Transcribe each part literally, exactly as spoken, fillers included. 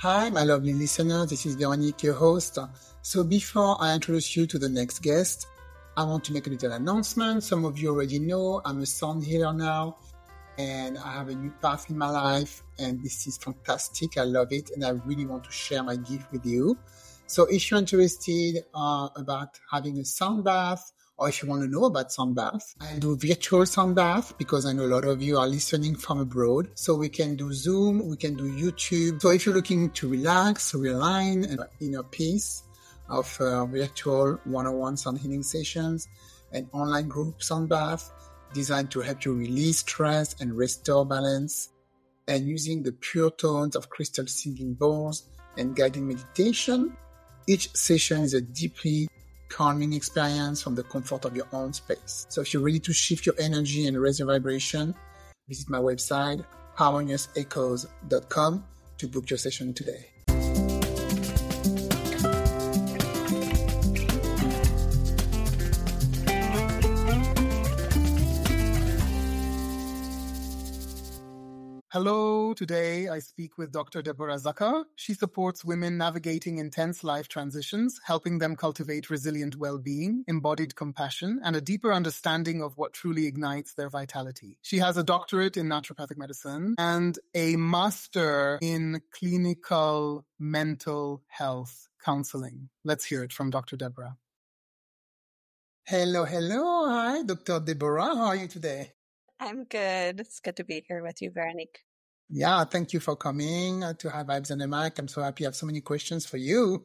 Hi, my lovely listener. This is Veronique, your host. So before I introduce you to the next guest, I want to make a little announcement. Some of you already know I'm a sound healer now, and I have a new path in my life, and this is fantastic. I love it, and I really want to share my gift with you. So if you're interested uh, about having a sound bath, or if you want to know about sound bath, I do virtual sound bath because I know a lot of you are listening from abroad. So we can do Zoom, we can do YouTube. So if you're looking to relax, realign, and inner peace, of uh, virtual one-on-one sound healing sessions and online group sound bath designed to help you release stress and restore balance, and using the pure tones of crystal singing bowls and guided meditation. Each session is a deeply calming experience from the comfort of your own space. So if you're ready to shift your energy and raise your vibration, visit my website, harmonious echoes dot com, to book your session today. Hello, today I speak with Doctor Deborah Zucker. She supports women navigating intense life transitions, helping them cultivate resilient well-being, embodied compassion, and a deeper understanding of what truly ignites their vitality. She has a doctorate in naturopathic medicine and a master in clinical mental health counseling. Let's hear it from Doctor Deborah. Hello, hello. Hi, Doctor Deborah. How are you today? I'm good. It's good to be here with you, Veronique. Yeah, thank you for coming uh, to High Vibes on the Mic. I'm so happy I have so many questions for you.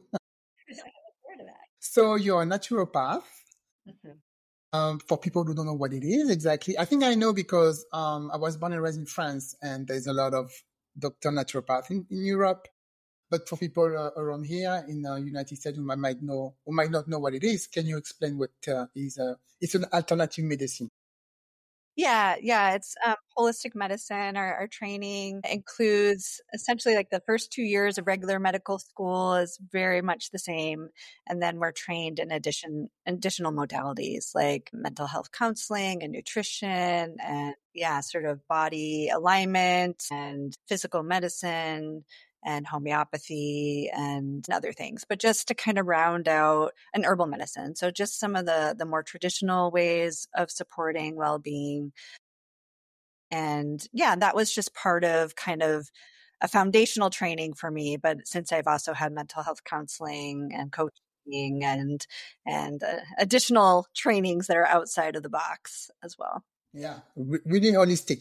So you're a naturopath. Mm-hmm. Um, for people who don't know what it is exactly, I think I know because um, I was born and raised in France, and there's a lot of doctor naturopath in, in Europe. But for people uh, around here in the United States who might know, who might not know what it is, can you explain what uh, is? Uh, it's an alternative medicine. Yeah, yeah, it's um, holistic medicine. Our, our training includes essentially like the first two years of regular medical school is very much the same. And then we're trained in addition, additional modalities like mental health counseling and nutrition and yeah, sort of body alignment and physical medicine and homeopathy and other things, but just to kind of round out an herbal medicine. So just some of the, the more traditional ways of supporting well-being. And yeah, that was just part of kind of a foundational training for me. But since I've also had mental health counseling and coaching and, and uh, additional trainings that are outside of the box as well. Yeah, re- really holistic.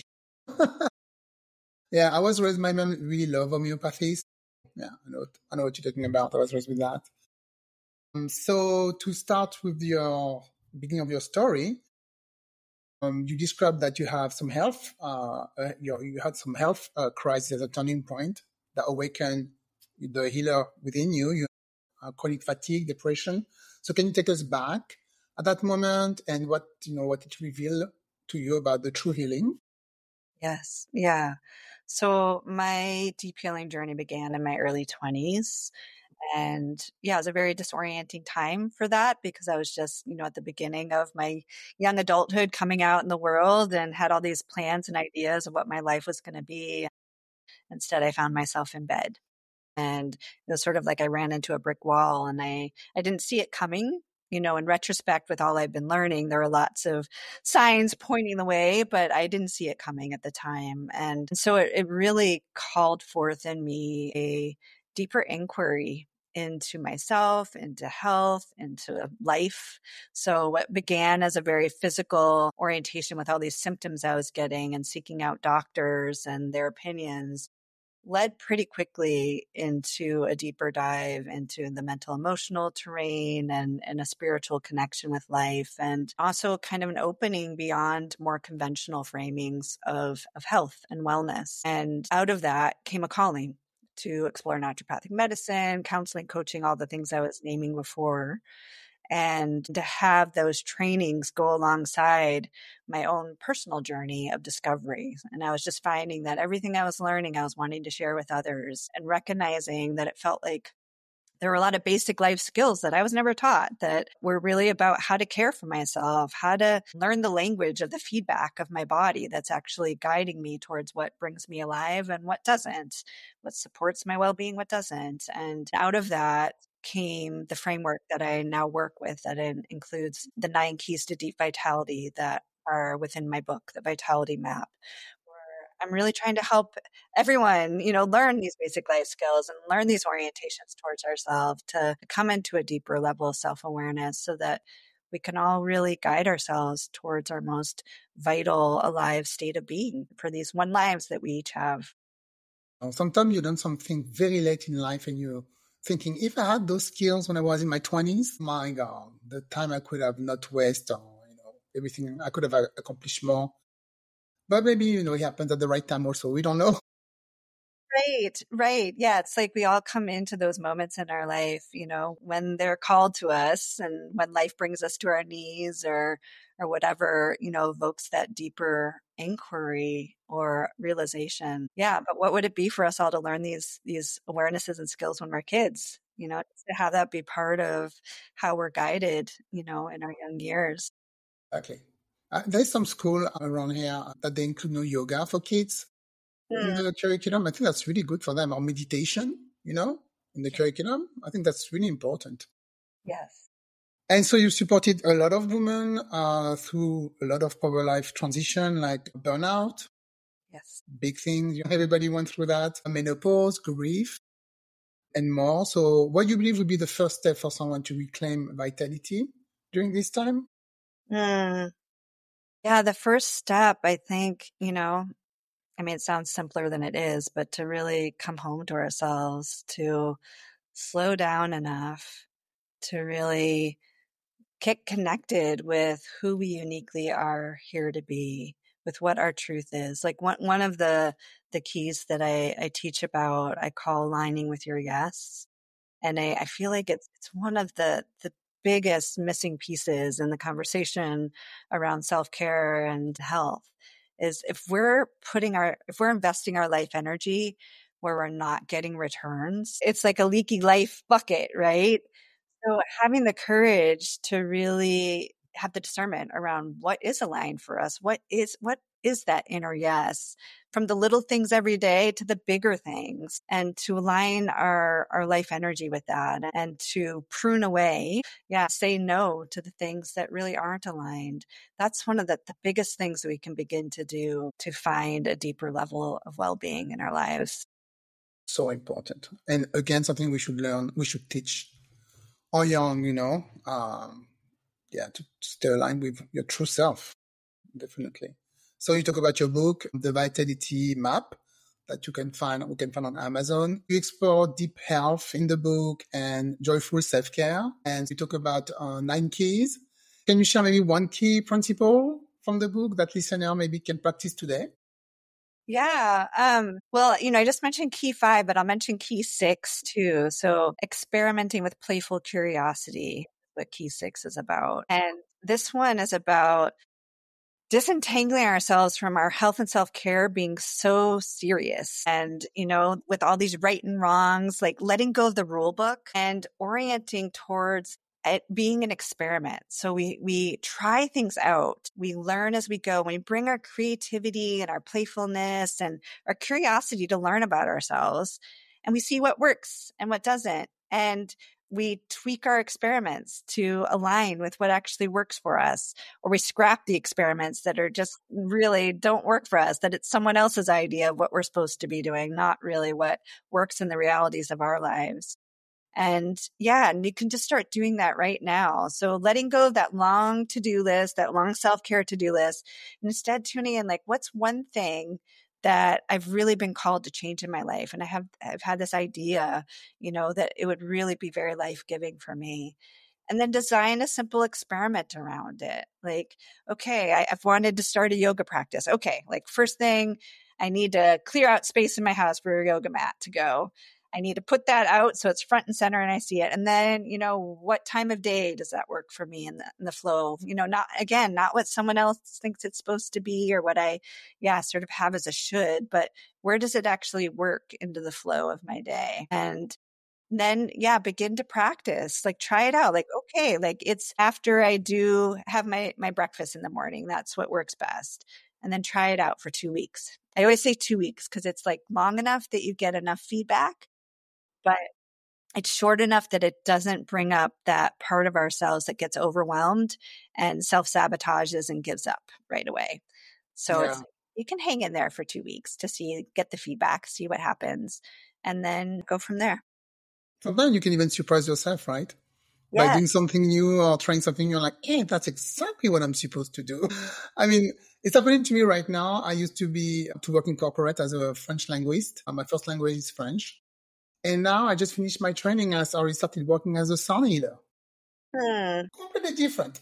Yeah, I was raised, my mom really loved homeopathy. Yeah, I know, I know what you're talking about. I was raised with that. Um, so to start with your beginning of your story, um, you described that you have some health, uh, uh, you, you had some health uh, crisis as a turning point that awakened the healer within you. You uh, chronic fatigue, depression. So can you take us back at that moment and what, you know, what it revealed to you about the true healing? Yes. Yeah. So my deep healing journey began in my early twenties. And yeah, it was a very disorienting time for that because I was just, you know, at the beginning of my young adulthood coming out in the world and had all these plans and ideas of what my life was going to be. Instead, I found myself in bed. And it was sort of like I ran into a brick wall and I, I didn't see it coming. You know, in retrospect, with all I've been learning, there are lots of signs pointing the way, but I didn't see it coming at the time. And so it, it really called forth in me a deeper inquiry into myself, into health, into life. So what began as a very physical orientation with all these symptoms I was getting and seeking out doctors and their opinions led pretty quickly into a deeper dive into the mental emotional terrain and, and a spiritual connection with life, and also kind of an opening beyond more conventional framings of, of health and wellness. And out of that came a calling to explore naturopathic medicine, counseling, coaching, all the things I was naming before. And to have those trainings go alongside my own personal journey of discovery. And I was just finding that everything I was learning, I was wanting to share with others and recognizing that it felt like there were a lot of basic life skills that I was never taught that were really about how to care for myself, how to learn the language of the feedback of my body that's actually guiding me towards what brings me alive and what doesn't, what supports my well-being, what doesn't. And out of that came the framework that I now work with that in- includes the nine keys to deep vitality that are within my book, the Vitality Map. I'm really trying to help everyone, you know, learn these basic life skills and learn these orientations towards ourselves to come into a deeper level of self-awareness so that we can all really guide ourselves towards our most vital, alive state of being for these one lives that we each have. Sometimes you've done something very late in life and you're thinking, if I had those skills when I was in my twenties, my God, the time I could have not wasted, or, you know, everything, I could have accomplished more. But maybe, you know, it happens at the right time also. We don't know. Right, right. Yeah, it's like we all come into those moments in our life, you know, when they're called to us and when life brings us to our knees or or whatever, you know, evokes that deeper inquiry or realization. Yeah, but what would it be for us all to learn these these awarenesses and skills when we're kids? You know, to have that be part of how we're guided, you know, in our young years. Exactly. Uh, there's some school around here that they include no yoga for kids in Mm. the curriculum. I think that's really good for them. Or meditation, you know, in the curriculum. I think that's really important. Yes. And so you supported a lot of women uh, through a lot of power life transition, like burnout. Yes. Big things. Everybody went through that. Menopause, grief, and more. So what do you believe would be the first step for someone to reclaim vitality during this time? Mm. Yeah, the first step, I think, you know, I mean, it sounds simpler than it is, but to really come home to ourselves, to slow down enough to really get connected with who we uniquely are here to be, with what our truth is. Like one one of the the keys that I, I teach about, I call aligning with your yes. And I, I feel like it's it's one of the the biggest missing pieces in the conversation around self-care and health is if we're putting our if we're investing our life energy where we're not getting returns, it's like a leaky life bucket, right? So having the courage to really have the discernment around what is aligned for us, what is what is that inner yes, from the little things every day to the bigger things, and to align our our life energy with that and to prune away, yeah, say no to the things that really aren't aligned. That's one of the, the biggest things that we can begin to do to find a deeper level of well-being in our lives. So important. And again, something we should learn, we should teach all young, you know, um, yeah, to stay aligned with your true self, definitely. So you talk about your book, The Vitality Map, that you can find, we can find on Amazon. You explore deep health in the book and joyful self-care. And you talk about uh, nine keys. Can you share maybe one key principle from the book that listener maybe can practice today? Yeah. Um, well, you know, I just mentioned key five, but I'll mention key six too. So experimenting with playful curiosity, what key six is about. And this one is about disentangling ourselves from our health and self-care being so serious and, you know, with all these right and wrongs, like letting go of the rule book and orienting towards it being an experiment. So we, we try things out. We learn as we go. We bring our creativity and our playfulness and our curiosity to learn about ourselves, and we see what works and what doesn't. And we tweak our experiments to align with what actually works for us, or we scrap the experiments that are just really don't work for us, that it's someone else's idea of what we're supposed to be doing, not really what works in the realities of our lives. And yeah, and you can just start doing that right now. So letting go of that long to-do list, that long self-care to-do list, and instead tuning in, like, what's one thing that I've really been called to change in my life? And I have, I've had this idea, you know, that it would really be very life-giving for me. And then design a simple experiment around it. Like, okay, I, I've wanted to start a yoga practice. Okay, like first thing, I need to clear out space in my house for a yoga mat to go. I need to put that out so it's front and center and I see it. And then, you know, what time of day does that work for me in the, in the flow? You know, not, again, not what someone else thinks it's supposed to be or what I, yeah, sort of have as a should, but where does it actually work into the flow of my day? And then yeah, begin to practice, like try it out. Like, okay, like it's after I do have my, my breakfast in the morning, that's what works best. And then try it out for two weeks. I always say two weeks because it's like long enough that you get enough feedback, but it's short enough that it doesn't bring up that part of ourselves that gets overwhelmed and self-sabotages and gives up right away. So Yeah. it's, you can hang in there for two weeks to see, get the feedback, see what happens, and then go from there. Sometimes you can even surprise yourself, right? By Yeah. doing something new or trying something, you're like, hey, that's exactly what I'm supposed to do. I mean, it's happening to me right now. I used to be, to work in corporate as a French linguist. My first language is French. And now I just finished my training as I already started working as a sound healer. Hmm. Completely different.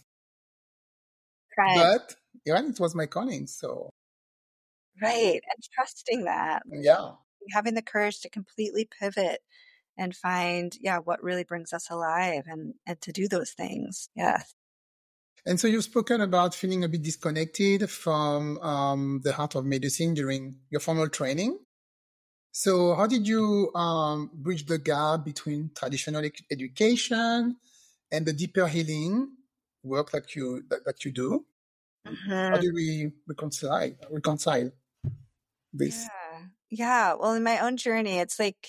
Right. But yeah, it was my calling. So Right. And trusting that, yeah. having the courage to completely pivot and find, yeah, what really brings us alive and, and to do those things. Yeah. And so you've spoken about feeling a bit disconnected from um, the heart of medicine during your formal training. So how did you um, bridge the gap between traditional ec- education and the deeper healing work that you that, that you do? Mm-hmm. How do we reconcile reconcile this? Yeah. Yeah. Well, in my own journey, it's like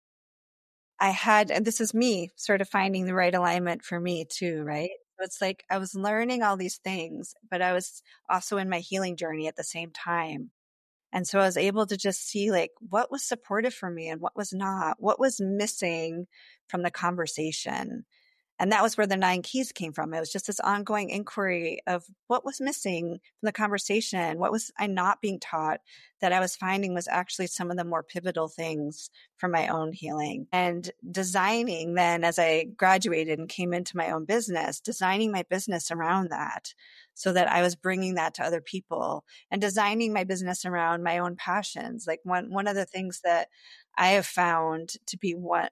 I had, and this is me sort of finding the right alignment for me too, right? So it's like I was learning all these things, but I was also in my healing journey at the same time. And so I was able to just see like what was supportive for me and what was not, what was missing from the conversation. And that was where the nine keys came from. It was just this ongoing inquiry of what was missing from the conversation. What was I not being taught that I was finding was actually some of the more pivotal things for my own healing. And designing then, as I graduated and came into my own business, designing my business around that so that I was bringing that to other people and designing my business around my own passions. Like one, one of the things that I have found to be what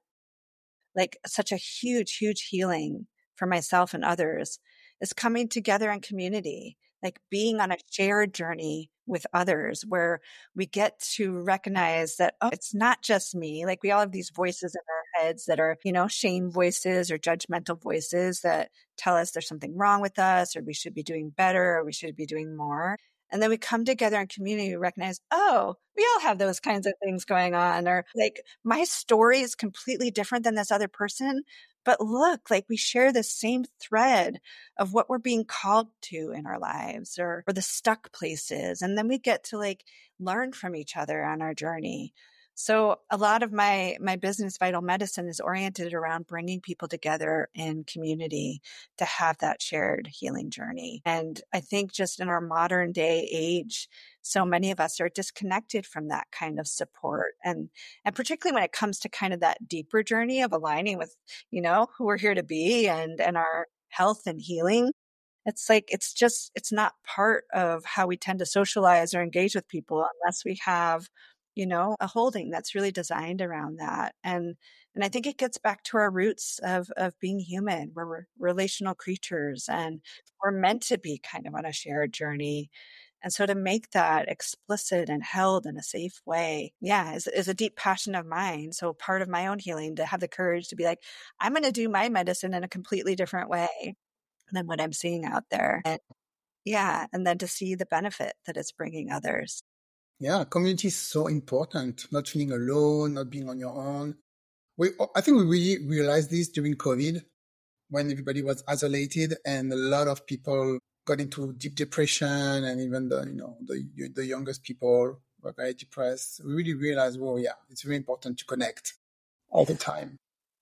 like such a huge, huge healing for myself and others is coming together in community, like being on a shared journey with others where we get to recognize that, oh, it's not just me. Like we all have these voices in our heads that are, you know, shame voices or judgmental voices that tell us there's something wrong with us or we should be doing better or we should be doing more. And then we come together in community to recognize, oh, we all have those kinds of things going on. Or like my story is completely different than this other person. But look, like we share the same thread of what we're being called to in our lives or, or the stuck places. And then we get to like learn from each other on our journey. So a lot of my my business, Vital Medicine, is oriented around bringing people together in community to have that shared healing journey. And I think just in our modern day age, so many of us are disconnected from that kind of support. And and particularly when it comes to kind of that deeper journey of aligning with, you know, who we're here to be and and our health and healing. It's like, it's just, it's not part of how we tend to socialize or engage with people unless we have, you know, a holding that's really designed around that. And, and I think it gets back to our roots of, of being human. We're relational creatures and we're meant to be kind of on a shared journey. And so to make that explicit and held in a safe way, yeah, is, is a deep passion of mine. So part of my own healing to have the courage to be like, I'm going to do my medicine in a completely different way than what I'm seeing out there. And yeah, and then to see the benefit that it's bringing others. Yeah, community is so important. Not feeling alone, not being on your own. We, I think we really realized this during COVID when everybody was isolated and a lot of people got into deep depression and even the, you know, the, the youngest people were very depressed. We really realized, well, yeah, it's really important to connect all the time.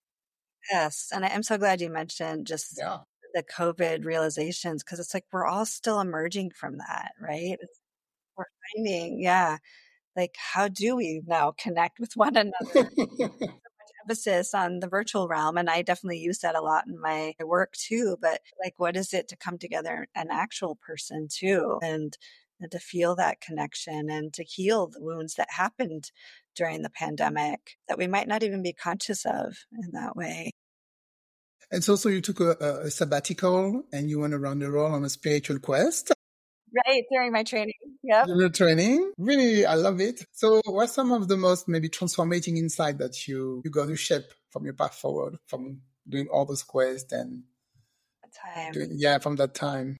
Yes. And I am so glad you mentioned just Yeah. the COVID realizations, because it's like we're all still emerging from that, right? It's, we're finding, yeah, like how do we now connect with one another? Emphasis on the virtual realm. And I definitely use that a lot in my work too. But like, what is it to come together, an actual person too? And, and to feel that connection and to heal the wounds that happened during the pandemic that we might not even be conscious of in that way. And so, so you took a, a sabbatical and you went around the world on a spiritual quest. Right, during my training. Yep. During your training. Really, I love it. So what's some of the most maybe transformating insight that you, you got to shape from your path forward, from doing all those quests and Time. doing, yeah, from that time?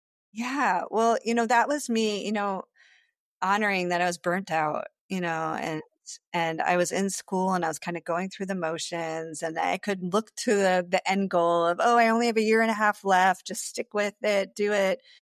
Yeah. Well, you know, that was me, you know, honoring that I was burnt out, you know, and and I was in school and I was kind of going through the motions, and I could look to the, the end goal of, oh, I only have a year and a half left. Just stick with it, do it.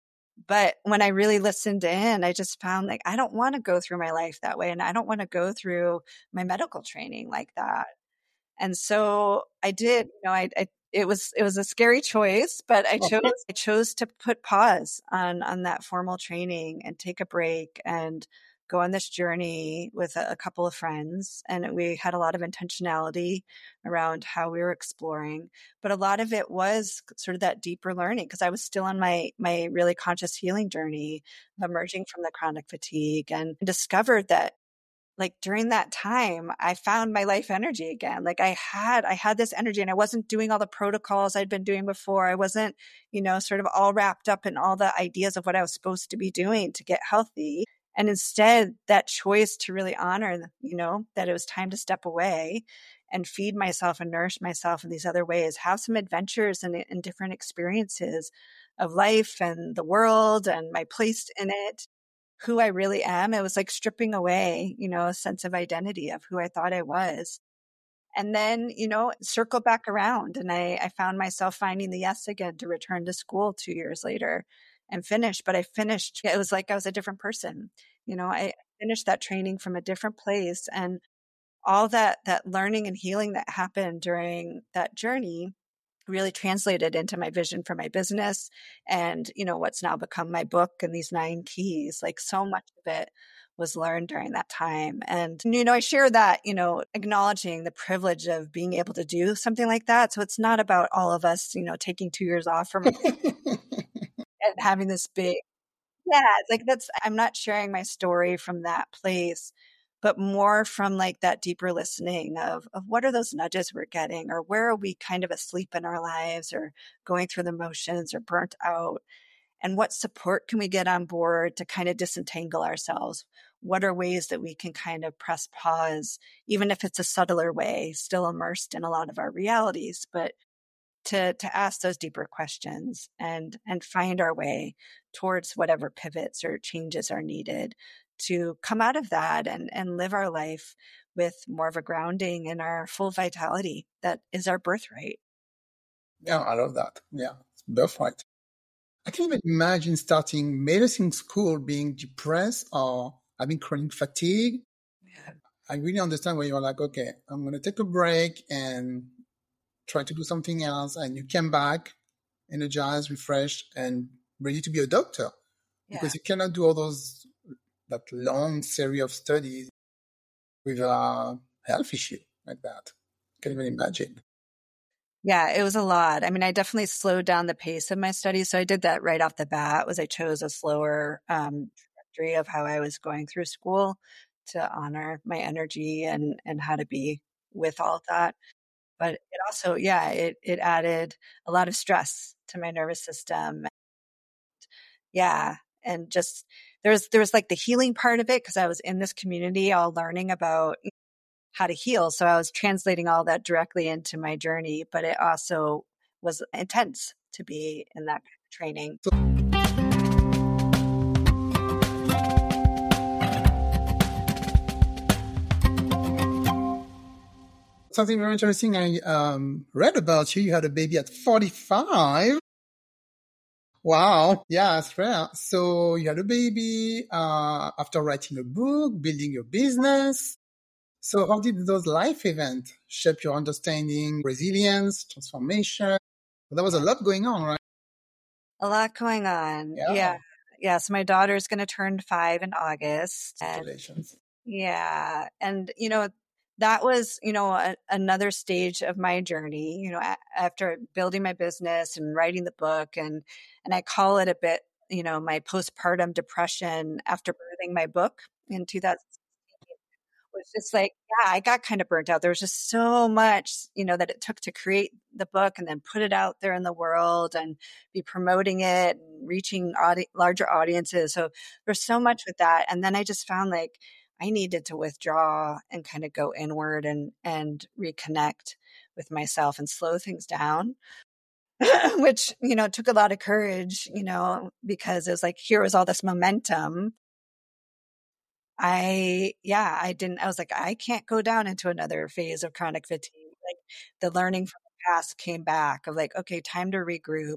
But when I really listened in, I just found like, I don't want to go through my life that way. And I don't want to go through my medical training like that. And so I did, you know, I, I it was it was a scary choice, but I chose I chose to put pause on on that formal training and take a break and go on this journey with a, a couple of friends. And we had a lot of intentionality around how we were exploring, but a lot of it was sort of that deeper learning, because I was still on my my really conscious healing journey, emerging from the chronic fatigue, and discovered that like during that time, I found my life energy again. Like I had, I had this energy, and I wasn't doing all the protocols I'd been doing before. I wasn't, you know, sort of all wrapped up in all the ideas of what I was supposed to be doing to get healthy. And instead, that choice to really honor, you know, that it was time to step away and feed myself and nourish myself in these other ways, have some adventures and, and different experiences of life and the world and my place in it, who I really am. It was like stripping away, you know, a sense of identity of who I thought I was. And then, you know, circle back around. And I, I found myself finding the yes again to return to school two years later and finish. But I finished, it was like I was a different person. You know, I finished that training from a different place. And all that that learning and healing that happened during that journey really translated into my vision for my business and, you know, what's now become my book and these nine keys. Like so much of it was learned during that time. And, you know, I share that, you know, acknowledging the privilege of being able to do something like that. So it's not about all of us, you know, taking two years off from and having this big, yeah, it's like that's, I'm not sharing my story from that place, but more from like that deeper listening of, of what are those nudges we're getting, or where are we kind of asleep in our lives or going through the motions or burnt out, and what support can we get on board to kind of disentangle ourselves? What are ways that we can kind of press pause, even if it's a subtler way, still immersed in a lot of our realities, but to to ask those deeper questions and and find our way towards whatever pivots or changes are needed to come out of that and and live our life with more of a grounding in our full vitality that is our birthright. Yeah, I love that. Yeah, it's birthright. I can even imagine starting medicine school being depressed or having chronic fatigue. Yeah. I really understand where you're like, okay, I'm going to take a break and try to do something else. And you came back energized, refreshed, and ready to be a doctor. Yeah. Because you cannot do all those, that long series of studies with a health issue like that. Can't even imagine. Yeah, it was a lot. I mean, I definitely slowed down the pace of my studies. So I did that right off the bat, was I chose a slower um, trajectory of how I was going through school to honor my energy and, and how to be with all of that. But it also, yeah, it, it added a lot of stress to my nervous system. Yeah. And just there's, there's like the healing part of it, because I was in this community all learning about how to heal. So I was translating all that directly into my journey, but it also was intense to be in that kind of training. So, something very interesting I um, read about you. You had a baby at forty-five. Wow. Yeah, that's rare. So you had a baby uh, after writing a book, building your business. So how did those life events shape your understanding, resilience, transformation? There was a lot going on, right? A lot going on. Yeah. Yeah. Yeah. So my daughter's going to turn five in August. Congratulations. And yeah. And, you know, that was, you know, a, another stage of my journey, you know, a, after building my business and writing the book. And, and I call it a bit, you know, my postpartum depression after birthing my book in two thousand sixteen was just like, yeah, I got kind of burnt out. There was just so much, you know, that it took to create the book and then put it out there in the world and be promoting it and reaching audi- larger audiences. So there's so much with that. And then I just found like I needed to withdraw and kind of go inward and, and reconnect with myself and slow things down. Which, you know, took a lot of courage, you know, because it was like, here was all this momentum. I, yeah, I didn't, I was like, I can't go down into another phase of chronic fatigue. Like the learning from the past came back of like, okay, time to regroup.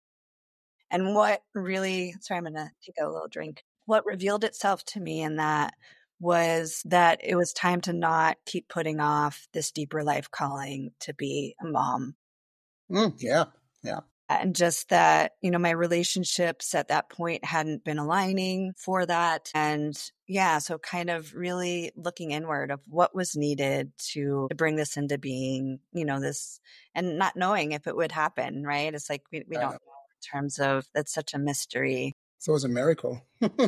And what really, sorry, I'm going to take a little drink. What revealed itself to me in that was that it was time to not keep putting off this deeper life calling to be a mom. Mm, yeah. Yeah. And just that, you know, my relationships at that point hadn't been aligning for that. And yeah, so kind of really looking inward of what was needed to, to bring this into being, you know, this, and not knowing if it would happen, right? It's like we, we don't know in terms of, that's such a mystery. So it was a miracle.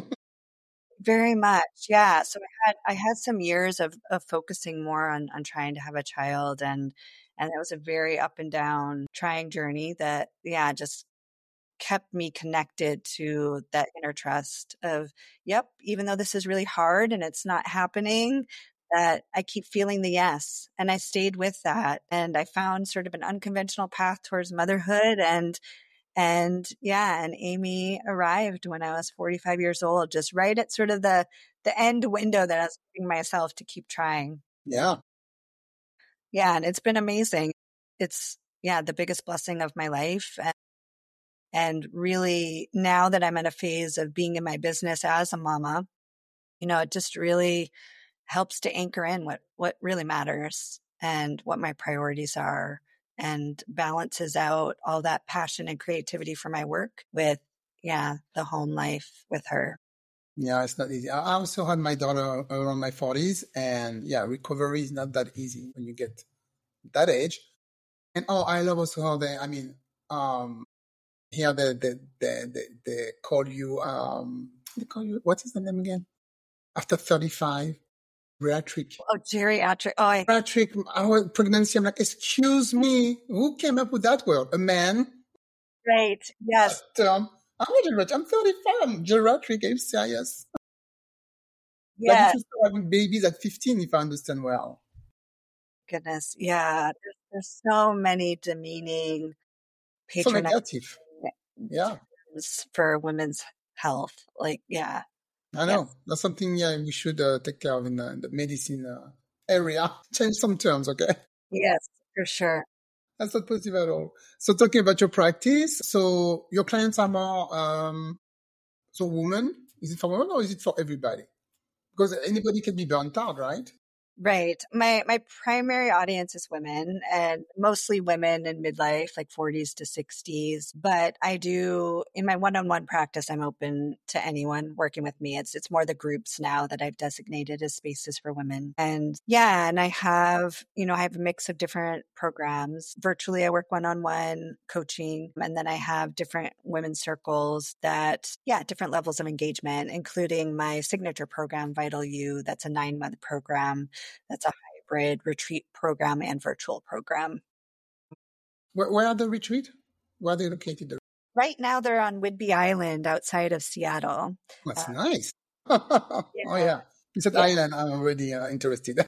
Very much. Yeah. So I had I had some years of of focusing more on on trying to have a child, and and it was a very up and down trying journey that, yeah, just kept me connected to that inner trust of, yep, even though this is really hard and it's not happening, that I keep feeling the yes. And I stayed with that. And I found sort of an unconventional path towards motherhood, and and yeah, and Amy arrived when I was forty-five years old, just right at sort of the the end window that I was giving myself to keep trying. Yeah. Yeah, and it's been amazing. It's, yeah, the biggest blessing of my life. And, and really, now that I'm in a phase of being in my business as a mama, you know, it just really helps to anchor in what what really matters and what my priorities are, and balances out all that passion and creativity for my work with, yeah, the home life with her. Yeah, it's not easy. I also had my daughter around my forties, and yeah, recovery is not that easy when you get that age. And oh, I love also how they, I mean, um, here they, they, they, they, they call you, um, they call you, what is the name again? After thirty-five, geriatric. Oh, geriatric. Oh, I, Geriatric, our pregnancy. I'm like, excuse me, who came up with that word? A man? right. Yes. But, um, I'm not geriatric. I'm thirty-five. I'm geriatric. I'm serious. Like Yeah. if you start having babies at fifteen, if I understand well. Goodness. Yeah. There's, there's so many demeaning, So patronizing negative. Yeah. terms for women's health. Like, yeah. I know. Yes. That's something, yeah, we should uh, take care of in, uh, in the medicine uh, area. Change some terms, okay? Yes, for sure. That's not positive at all. So talking about your practice, so your clients are more, um, so women, is it for women or is it for everybody? Because anybody can be burnt out, right? Right. My my primary audience is women, and mostly women in midlife, like forties to sixties. But I do, in my one-on-one practice, I'm open to anyone working with me. It's it's more the groups now that I've designated as spaces for women. And yeah, and I have, you know, I have a mix of different programs. Virtually, I work one-on-one coaching, and then I have different women's circles that, yeah, different levels of engagement, including my signature program, Vital You. That's a nine-month program. That's a hybrid retreat program and virtual program. Where, where are the retreat? Where are they located? Right now, they're on Whidbey Island outside of Seattle. That's Uh, nice. Oh, yeah, yeah. You said yeah, island. I'm already uh, interested.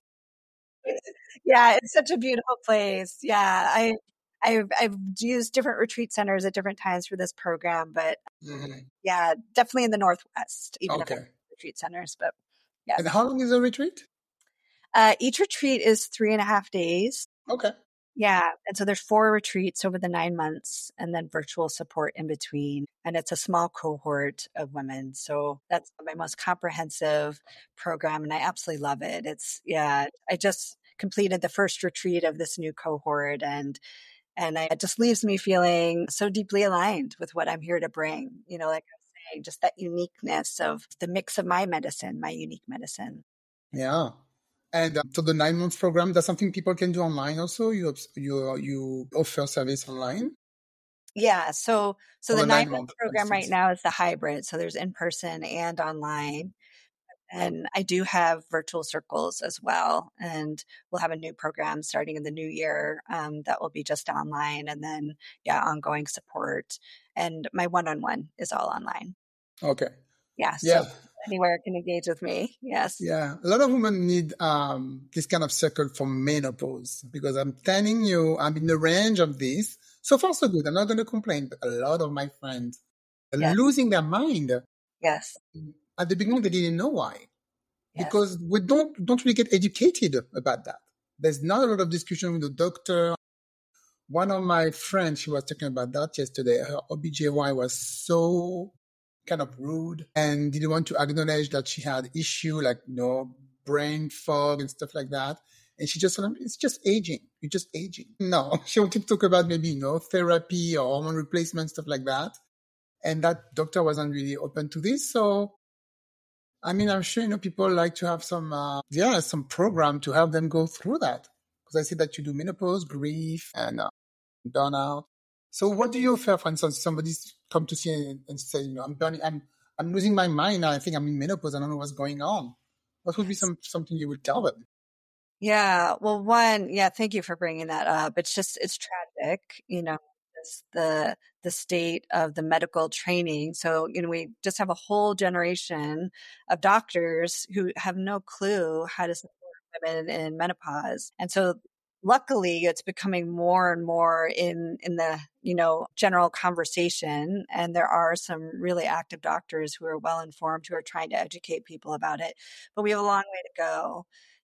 yeah. It's such a beautiful place. Yeah, I, I've I've used different retreat centers at different times for this program, but Mhm. yeah, definitely in the Northwest, even if I have Okay. retreat centers. But yes, And how long is the retreat? uh, each retreat is three and a half days. Okay. Yeah. And so there's four retreats over the nine months and then virtual support in between. And it's a small cohort of women. So that's my most comprehensive program. And I absolutely love it. It's, yeah, I just completed the first retreat of this new cohort, and and I, it just leaves me feeling so deeply aligned with what I'm here to bring. You know, like I was saying, just that uniqueness of the mix of my medicine, my unique medicine. Yeah. And um, so the nine month program, that's something people can do online also. You you you offer service online Yeah. So, so for the the nine nine month month, for program right instance. now is the hybrid. So there's in person and online. And I do have virtual circles as well. And we'll have a new program starting in the new year um, that will be just online. And then, yeah, ongoing support. And my one on one is all online. Okay. Yeah. Yeah. So anywhere can engage with me. Yes. Yeah. A lot of women need um, this kind of circle for menopause because I'm telling you, I'm in the range of this. So far, so good. I'm not going to complain, but a lot of my friends are Yes. losing their mind. Yes. At the beginning, they didn't know why. Yes. Because we don't don't really get educated about that. There's not a lot of discussion with the doctor. One of my friends, she was talking about that yesterday. Her O B G Y was so kind of rude and didn't want to acknowledge that she had issue like, you know, brain fog and stuff like that. And she just said, it's just aging. You're just aging. No, she wanted to talk about maybe, you know, therapy or hormone replacement, stuff like that. And that doctor wasn't really open to this. So, I mean, I'm sure, you know, people like to have some, uh, yeah, some program to help them go through that. Because I see that you do menopause, grief, and uh, burnout. So what do you offer, for instance, somebody's come to see and, and say, you know, I'm burning, I'm, I'm losing my mind now. I think I'm in menopause. I don't know what's going on. What would be some, something you would tell them? Yeah. Well, one, yeah, thank you for bringing that up. It's just, it's tragic, you know, this, the, the state of the medical training. So, you know, we just have a whole generation of doctors who have no clue how to support women in menopause. And so luckily it's becoming more and more in, in the, you know, general conversation. And there are some really active doctors who are well informed, who are trying to educate people about it, but we have a long way to go.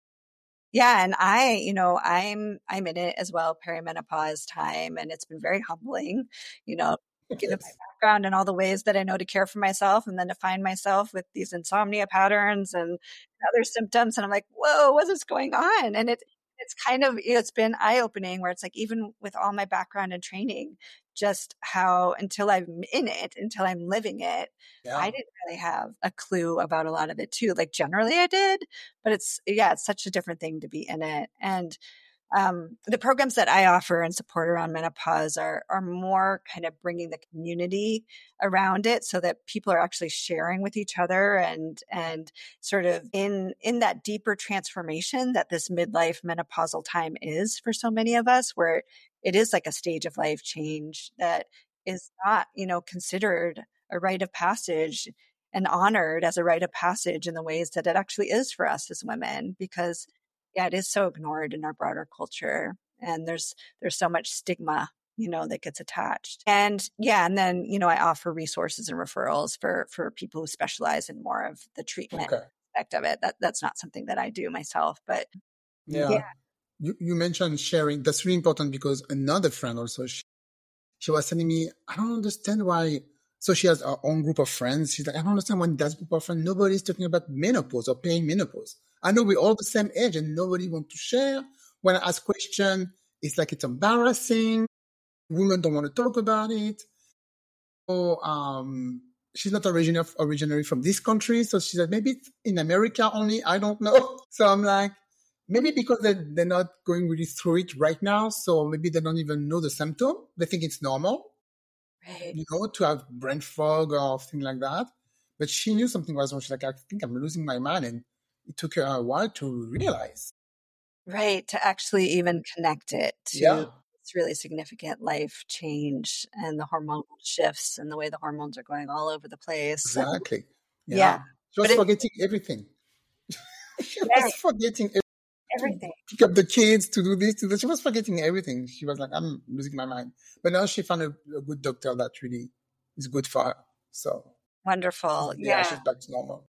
Yeah. And I, you know, I'm, I'm in it as well, perimenopause time. And it's been very humbling, you know, given my Yes. background and all the ways that I know to care for myself. And then to find myself with these insomnia patterns and other symptoms. And I'm like, whoa, what is going on? And it, it's kind of, you know, it's been eye opening where it's like, even with all my background and training, just how until I'm in it, until I'm living it, Yeah. I didn't really have a clue about a lot of it too. Like generally I did, but it's, yeah, it's such a different thing to be in it. And um, the programs that I offer and support around menopause are, are more kind of bringing the community around it so that people are actually sharing with each other and, and sort of in, in that deeper transformation that this midlife menopausal time is for so many of us, where it is like a stage of life change that is not, you know, considered a rite of passage and honored as a rite of passage in the ways that it actually is for us as women, because yeah, it is so ignored in our broader culture. And there's, there's so much stigma, you know, that gets attached. And yeah. And then, you know, I offer resources and referrals for, for people who specialize in more of the treatment Okay. aspect of it. That that's not something that I do myself, but Yeah. yeah. You, you mentioned sharing. That's really important because another friend also, she, she was telling me, I don't understand why. So she has her own group of friends. She's like, I don't understand why in that group of friends, nobody's talking about menopause or perimenopause. I know we're all the same age and nobody wants to share. When I ask questions, it's like it's embarrassing. Women don't want to talk about it. So um, she's not originally originally from this country. So she said, maybe it's in America only. I don't know. So I'm like, maybe because they're, they're not going really through it right now. So maybe they don't even know the symptom. They think it's normal. Right. You know, to have brain fog or things like that. But she knew something was wrong. She's like, I think I'm losing my mind. And it took her a while to realize. Right. To actually even connect it to Yeah. this really significant life change and the hormonal shifts and the way the hormones are going all over the place. Exactly. Yeah. Yeah. She was But it, forgetting everything. She was right, forgetting everything. To everything. pick up the kids, to do this, to do. She was forgetting everything. She was like, I'm losing my mind. But now she found a, a good doctor that really is good for her. So Wonderful. yeah, Yeah. she's back to normal.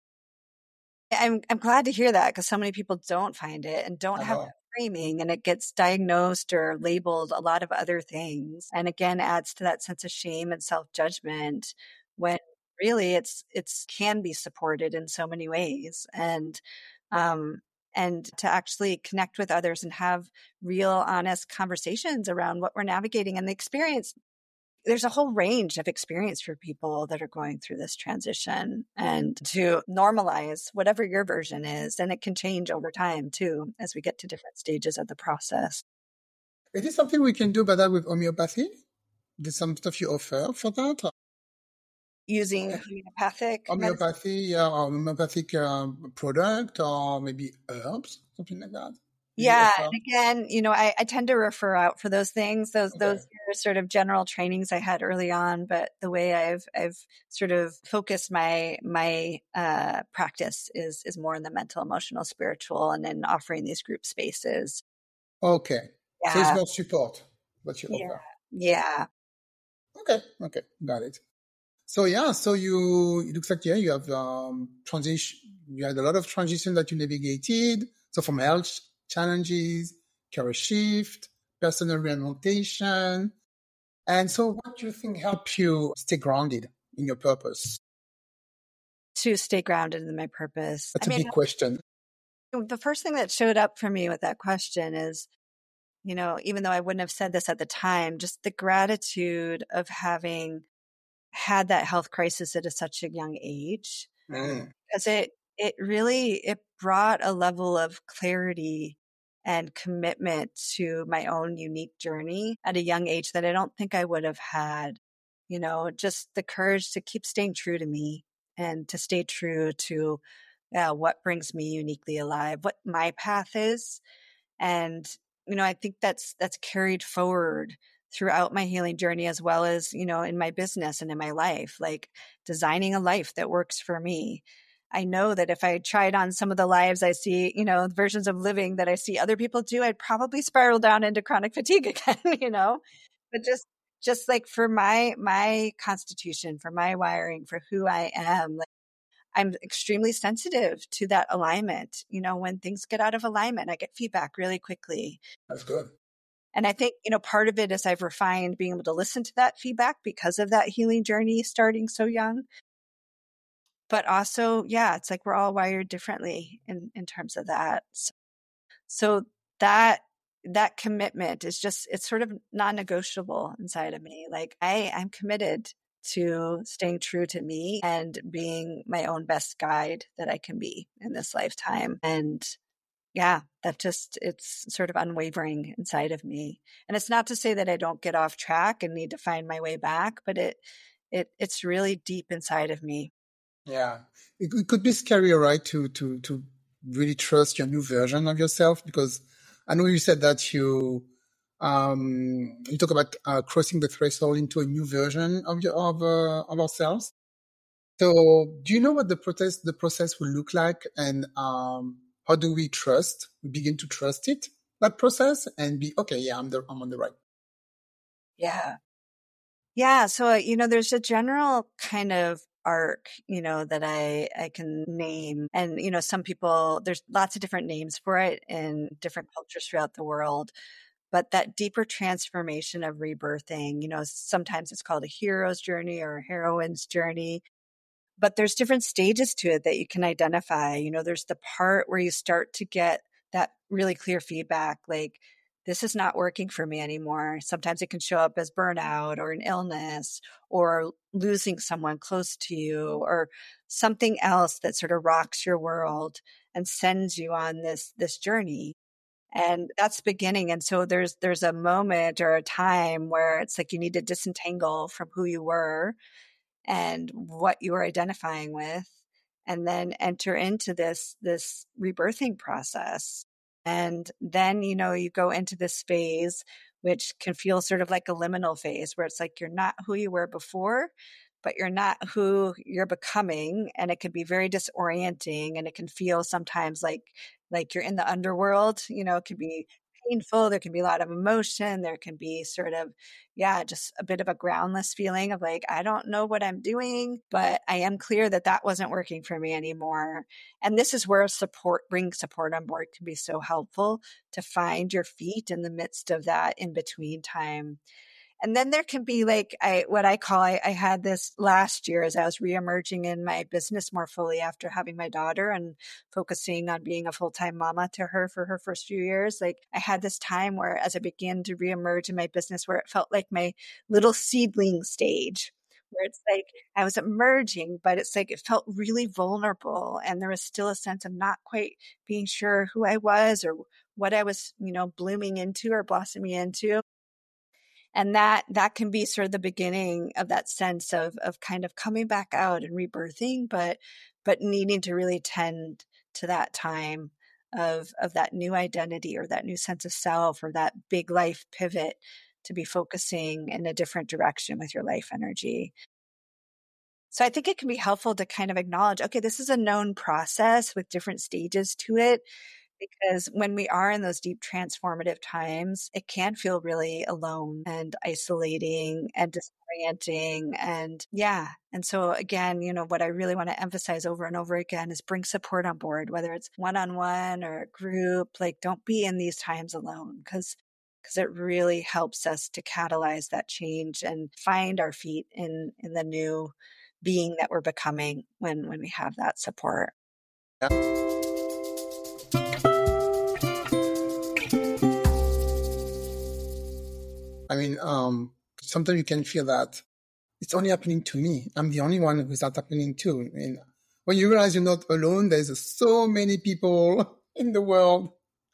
I'm I'm glad to hear that, because so many people don't find it and don't I have know. that framing, and it gets diagnosed or labeled a lot of other things. And again, adds to that sense of shame and self-judgment when really it's it's can be supported in so many ways. And um and to actually connect with others and have real honest conversations around what we're navigating and the experience. There's a whole range of experience for people that are going through this transition, and to normalize whatever your version is. And it can change over time too, as we get to different stages of the process. Is it something we can do about that with homeopathy? There's some stuff you offer for that? using homeopathic medicine. Homeopathy, yeah, or homeopathic um, product, or maybe herbs, something like that. Do you Yeah. offer? And again, you know, I, I tend to refer out for those things. Those Okay. those are sort of general trainings I had early on, but the way I've I've sort of focused my my uh, practice is is more in the mental, emotional, spiritual, and then offering these group spaces. Okay. So it's Yeah. more support what you Yeah. offer. Yeah. Okay. Okay. Got it. So yeah, so you, it looks like, yeah, you have, um, transition, you had a lot of transition that you navigated. So from health challenges, career shift, personal reorientation. And so what do you think helped you stay grounded in your purpose? To stay grounded in my purpose. That's I a mean, big question. the first thing that showed up for me with that question is, you know, even though I wouldn't have said this at the time, just the gratitude of having had that health crisis at a, such a young age, Mm, because it it really it brought a level of clarity and commitment to my own unique journey at a young age that I don't think I would have had. You know, just the courage to keep staying true to me and to stay true to uh, what brings me uniquely alive, what my path is. And, you know, I think that's that's carried forward throughout my healing journey, as well as, you know, in my business and in my life, like designing a life that works for me. I know that if I tried on some of the lives I see, you know, versions of living that I see other people do, I'd probably spiral down into chronic fatigue again, you know. But just just like for my my constitution, for my wiring, for who I am, like I'm extremely sensitive to that alignment. You know, when things get out of alignment, I get feedback really quickly. that's good. And I think, you know, part of it is I've refined being able to listen to that feedback because of that healing journey starting so young. But also, yeah, it's like we're all wired differently in, in terms of that. So, so that that commitment is just, it's sort of non-negotiable inside of me. Like I, I'm committed to staying true to me and being my own best guide that I can be in this lifetime. And yeah, that just, it's sort of unwavering inside of me. And it's not to say that I don't get off track and need to find my way back, but it, it, it's really deep inside of me. Yeah. It, it could be scary, right? To, to, to really trust your new version of yourself, because I know you said that you, um, you talk about uh, crossing the threshold into a new version of your, of, uh, of ourselves. So do you know what the process, the process will look like, and, um, how do we trust, we begin to trust it, that process, and be, okay, yeah, I'm the, I'm on the right. Yeah. Yeah. So, uh, you know, there's a general kind of arc, you know, that I, I can name. And, you know, some people, there's lots of different names for it in different cultures throughout the world. But that deeper transformation of rebirthing, you know, sometimes it's called a hero's journey or a heroine's journey. But there's different stages to it that you can identify. You know, there's the part where you start to get that really clear feedback, like, this is not working for me anymore. Sometimes it can show up as burnout or an illness or losing someone close to you or something else that sort of rocks your world and sends you on this this journey. And that's the beginning. And so there's there's a moment or a time where it's like you need to disentangle from who you were and what you are identifying with, and then enter into this this rebirthing process. And then, you know, you go into this phase which can feel sort of like a liminal phase where it's like you're not who you were before, but you're not who you're becoming. And it can be very disorienting, and it can feel sometimes like like you're in the underworld. You know, it can be painful, there can be a lot of emotion, there can be sort of, yeah, just a bit of a groundless feeling of like, I don't know what I'm doing, but I am clear that that wasn't working for me anymore. And this is where support, bring support on board can be so helpful to find your feet in the midst of that in between time. And then there can be like I what I call I, I had this last year as I was reemerging in my business more fully after having my daughter and focusing on being a full-time mama to her for her first few years. Like I had this time where as I began to reemerge in my business where it felt like my little seedling stage, where it's like I was emerging, but it's like it felt really vulnerable. And there was still a sense of not quite being sure who I was or what I was, you know, blooming into or blossoming into. And that, that can be sort of the beginning of that sense of, of kind of coming back out and rebirthing, but, but needing to really tend to that time of, of that new identity or that new sense of self or that big life pivot to be focusing in a different direction with your life energy. So I think it can be helpful to kind of acknowledge, okay, this is a known process with different stages to it. Because when we are in those deep transformative times, it can feel really alone and isolating and disorienting. And yeah. And so again, you know, what I really want to emphasize over and over again is bring support on board, whether it's one-on-one or a group. Like, don't be in these times alone, because because it really helps us to catalyze that change and find our feet in in the new being that we're becoming when when we have that support. Yeah. I mean, um, sometimes you can feel that it's only happening to me. I'm the only one who's not happening to. I mean, when you realize you're not alone, there's so many people in the world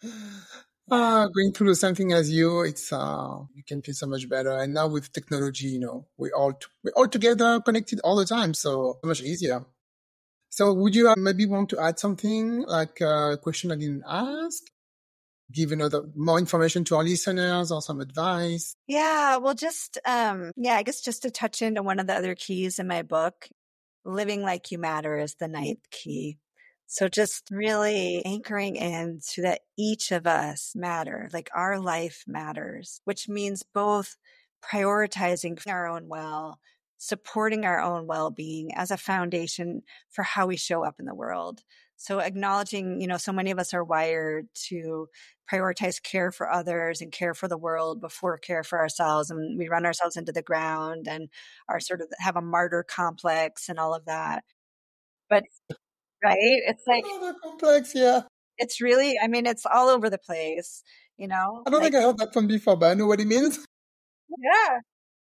uh, going through the same thing as you. It's uh, you can feel so much better. And now with technology, you know, we all t- we're all together, connected all the time, so much easier. So, would you uh, maybe want to add something, like a question I didn't ask? Give another more information to our listeners or some advice? Yeah, well, just, um, yeah, I guess just to touch into one of the other keys in my book, living like you matter is the ninth key. So just really anchoring in so that each of us matter, like our life matters, which means both prioritizing our own well, supporting our own well-being as a foundation for how we show up in the world. So acknowledging, you know, so many of us are wired to prioritize care for others and care for the world before care for ourselves. And we run ourselves into the ground and are sort of have a martyr complex and all of that. But, right? It's like, Another complex, yeah. it's really, I mean, it's all over the place, you know? I don't Like, think I heard that one before, but I know what it means. yeah.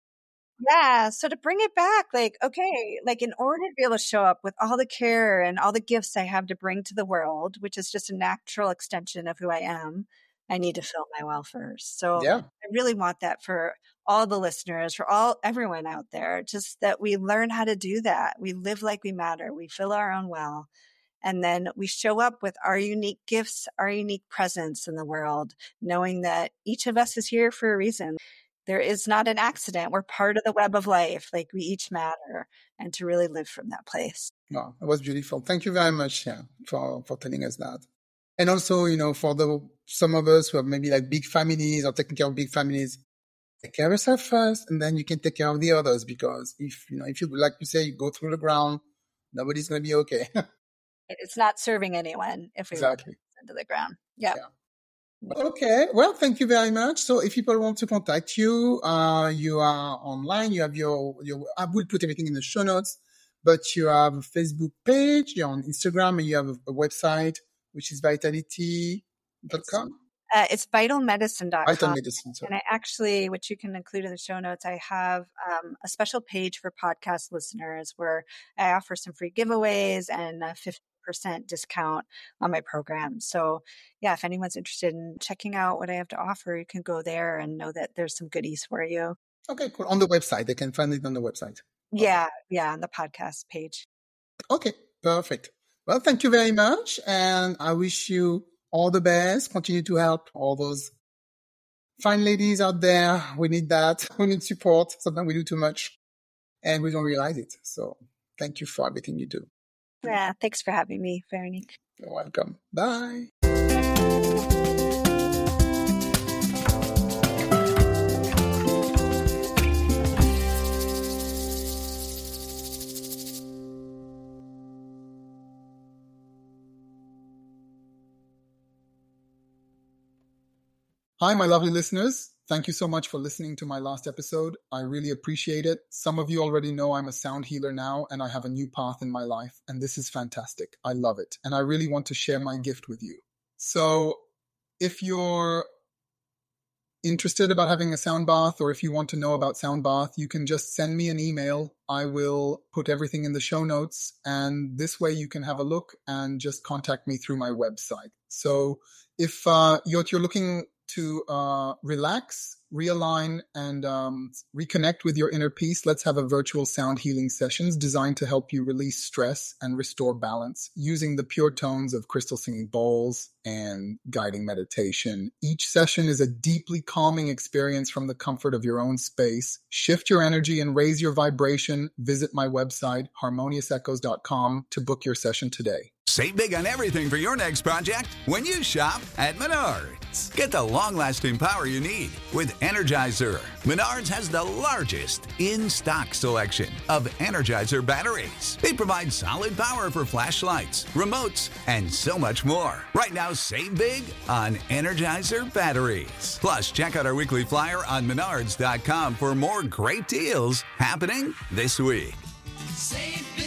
Yeah. So to bring it back, like, okay, like in order to be able to show up with all the care and all the gifts I have to bring to the world, which is just a natural extension of who I am, I need to fill my well first. So Yeah. I really want that for all the listeners, for all everyone out there, just that we learn how to do that. We live like we matter. We fill our own well. And then we show up with our unique gifts, our unique presence in the world, knowing that each of us is here for a reason. There is not an accident. We're part of the web of life. Like, we each matter, and to really live from that place. Wow, that was beautiful. Thank you very much, yeah, for, for telling us that. And also, you know, for the some of us who have maybe like big families or taking care of big families, take care of yourself first, and then you can take care of the others. Because if you know, if you like you say, you go through the ground, nobody's gonna be okay. It's not serving anyone if we Exactly. run into the ground. Yep. Yeah. Okay. Well, thank you very much. So if people want to contact you, uh, you are online, you have your, your, I will put everything in the show notes, but you have a Facebook page, you're on Instagram, and you have a, a website, which is vitality dot com. Uh, it's vital medicine dot com. Vital Medicine. Sorry. And I actually, which you can include in the show notes, I have um, a special page for podcast listeners where I offer some free giveaways and a fifty percent discount on my program. So yeah, if anyone's interested in checking out what I have to offer, you can go there and know that there's some goodies for you. Okay, cool. On the website. They can find it on the website. Yeah, okay. Yeah, on the podcast page. Okay, perfect. Well, thank you very much. And I wish you all the best. Continue to help all those fine ladies out there. We need that. We need support. Sometimes we do too much and we don't realize it. So thank you for everything you do. Yeah, thanks for having me, Veronique. You're welcome. Bye. Hi, my lovely listeners. Thank you so much for listening to my last episode. I really appreciate it. Some of you already know I'm a sound healer now, and I have a new path in my life, and this is fantastic. I love it, and I really want to share my gift with you. So if you're interested about having a sound bath, or if you want to know about sound bath, you can just send me an email. I will put everything in the show notes, and this way you can have a look and just contact me through my website. So if uh, you're, you're looking to uh, relax realign and um, reconnect with your inner peace, let's have a virtual sound healing sessions designed to help you release stress and restore balance using the pure tones of crystal singing bowls and guiding meditation. Each session is a deeply calming experience from the comfort of your own space. Shift your energy and raise your vibration. Visit my website, harmonious echoes dot com, to book your session today. Save big on everything for your next project when you shop at Menards. Get the long-lasting power you need with Energizer. Menards has the largest in-stock selection of Energizer batteries. They provide solid power for flashlights, remotes, and so much more. Right now, save big on Energizer batteries. Plus, check out our weekly flyer on menards dot com for more great deals happening this week. Save big.